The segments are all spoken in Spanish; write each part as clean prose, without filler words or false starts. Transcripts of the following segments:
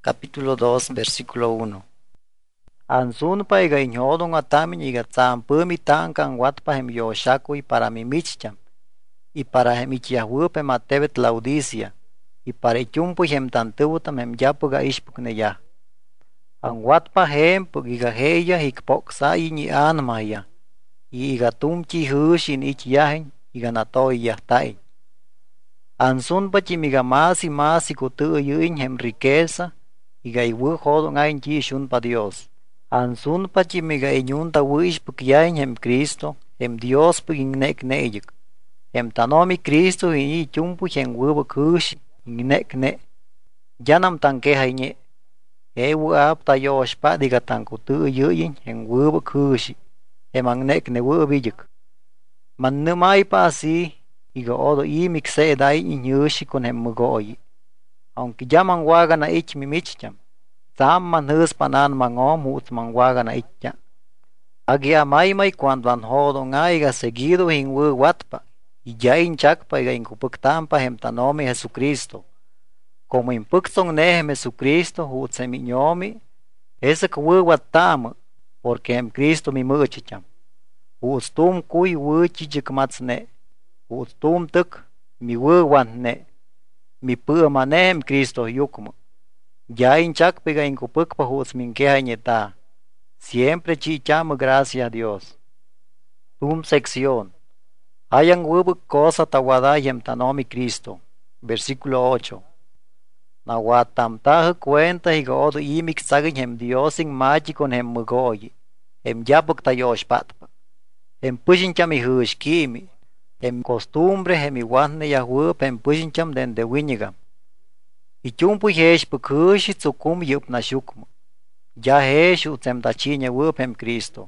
capítulo 2, versículo 1. Ansunpa iga iñhodon atamin iga tzampumi tankan watpa hem yoshakui para mimichcham, y para hem ichiahwupe matebet Laodicea, y para ichumpu hem tantuvutam hem yapuga ishpukneya. Ang watpa hempuk iga heya hikpoksayi ni anmaya, y iga tumchi hushin ichyahin iga natoyahtain. Ansunpa chimiga masi kutu'yu'in hem riqueza, iga iwuhodon ain chishunpa Dios. Ansunpa chimiga iñunta wishpukyahin hem Cristo, hem Dios puk inne'kne'yuk. Hem tanomi Cristo ini chumpu hem wubuk hushi inne'kne. Yanam tankehañe. Ewu ab tayoshpa diga tankutu'yu'in hem wubuk hushi, hem anne'kne wubiyuk. Man numaipa así, iga odo imik seeday iñushi con hem mugoyi. Aunque llaman wagana ich mimichcham, man huspanan mangom huts man wagana itcha. Agi amaymay cuando anhodon iga seguido hin watpa, y ya inchakpa iga inkupuktampa hem tanomi Jesucristo. Como impukson nehem Jesucristo huts hem iñomi, esek wattama, porque hem Cristo mi muchicham. Huts tum kuy wuchichik matsne. Huts tum tuk mi wantne, mi pu'manehem Cristo yukmo. Ya inchakpiga inkupukpa huts minkehañeta. Siempre chichamo gracias a Dios. Tum sección. Hayan wubuk cosa tawadayem tanomi Cristo. Versículo 8. Nawatamtahu cuenta higa odo imik sagin hem Diosin machi con hem mugoyi. Hem yapuk tayoshpatpa. Hem pushincham ihushkimi. Hem costumbre hem iwanne yahwup hem pushincham den de wiñigam. Ichumpu hesh pukushi tsukum yup nashukmu. Ya hesh utsem tachiña wup hem Cristo.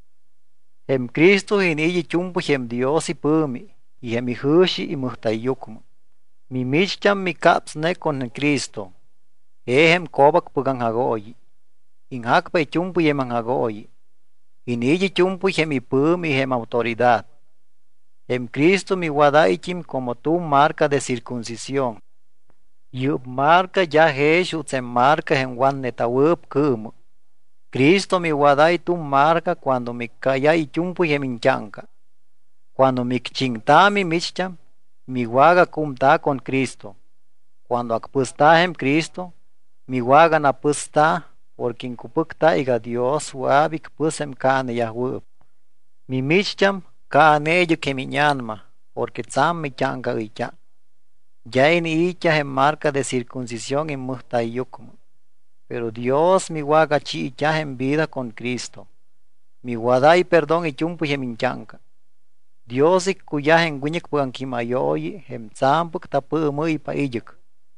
Hem Cristo hiniyi chumpu hem Diosi pumi, y hem ihushi imuhtayukmu. Mi michcham mi kapsne con Cristo. Hem kobak pugang hagoyi. Inhakpa ichumpu yeman hagoyi. Hiniyi chumpu hem ipumi hem autoridad. Hem Cristo mi wadaichim como tu marca de circuncisión. Yup marca ya hesh utsem marca hem wan netawup kumu. Cristo mi wadai tu marca cuando mi kaya ichumpu hem inchanka. Cuando mi kchingtami michcham, mi waga kumta con Cristo. Cuando akpusta hem Cristo, mi waga napusta, porque inkupukta iga Dios wabik pusem kane yahwup. Mi michcham kaaneyuk hem iñanma, porque tsam mi chanka icha. Ya ini icha hem marca de circuncisión en muhtayukmu. Pero Dios mi waga chicha hem vida con Cristo. Mi wadai perdón ichumpu hem inchanka. Dios ikkuya hem wiñik puankimayoyi hem tsampuk tapumuipa iyuk.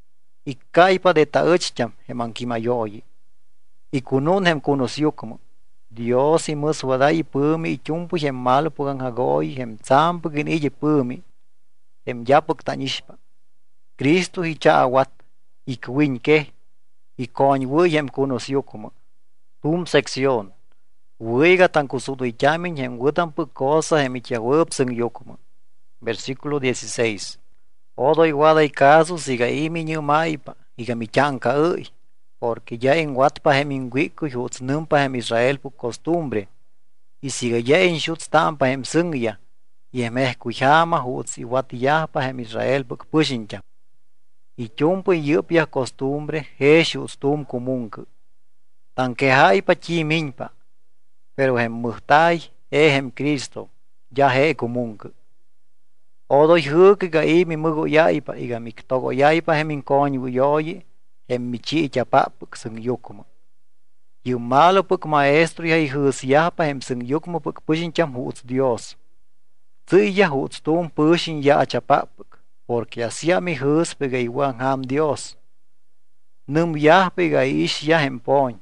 Ikkaipa de tauchcham hem ankimayoyi. Ikunun hem kunusyukmu. Dios imus wadai pumi ichumpu hem malu puanhagoyi hem tsampuk in iyuk pumi. Hem yapuk tanishpa. Cristo hicha awat, ikwinke, ikoñ wuyem kunusyukmu. Tum sección. Wiga tan kusudu ichamin hem wutampu cosa hem ichawup sing yukmu. Versículo 16. Odo iguada y casos iga imi nyumaipa, iga michanka uy, porque ya en watpa hem inguiku huts numpa hem Israel pu costumbre, y siga ya en shuts tampa hem singya, y hem ehkujama huts iwat yahpa hem Israel pu pushincham. Y chumpu yupya costumbre hesh huts tum kumunku. Tan quejaipa chimiñpa, pero hem muhtay hem Cristo, ya he kumunku. Odoy huk iga imi mugoyaipa iga miktogoyaipa hem inkoñ wuyoyi, hem michicha papuk sing yukmu. Yung malo puk maestro ya ihusyahpa hem sing yukmu puk pushincham huts Dios. Tsiya huts tum pushin ya achapapuk, porque así mi huspe iga iwan ham Dios. Num yahpa iga ish ya hem poñ.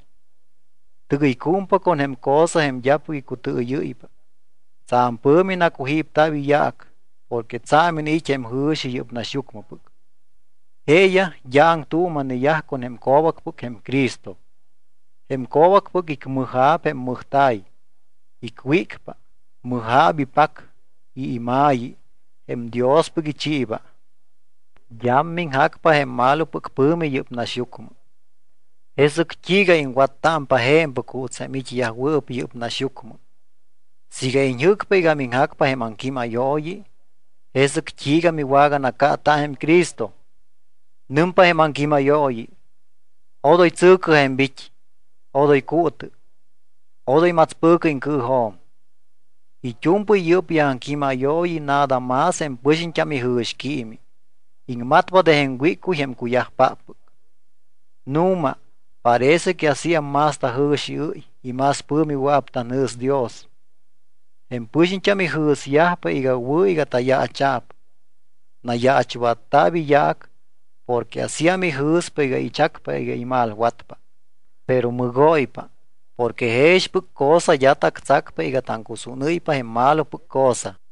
Tugi kumpa con hem cosa hem yapu ikutuyuipa. Tsampumi nakuhiptabi yak, porque tsamin ich hem hushi yup nashukmupuk. Ella yang tuman yah con hem kobakpuk hem Cristo. Hem kobakpuk ik muhab hem muhtay. Ik wikpa, muhabi pak, i imayi, hem Dios puk ichiba. Yamming hakpa hem malu puk pumi yup nashukmu. Jesuk tyiga in wattampa jempa ku'tsa michiyajwä'p yä'p nasyukmä. Siga injäkpa iga minjakpa jem aŋquimayo'yi, jesuk tyiga miwaganaka'ta jem Cristo. Nämpa jem aŋquimayo'yi: odoy tsäkä jem wity, odoy ku'tä, odoy matzpäkä iŋkä'jo'om. Ityumpäy yä'pya aŋquimayo'yi nada más jem päshintyam ijä'syki'mi, iŋmatpa de jem wi'kuy jem kuyajpa'pä. Numa, parece que hacía masta jä'syi'äy y mas pämi wa'apta njäs Dios. Jem päshintyam ijä'syajpa iga wä iga taya'tsya'p. Naya'tsywattabi ya'ak porque asíam ijäspa iga itzyakpa iga imalwatpa. Pero mägo'ypa porque jesypäk cosa yatac tsakpa iga taŋkusu'näypa jem malopä cosa.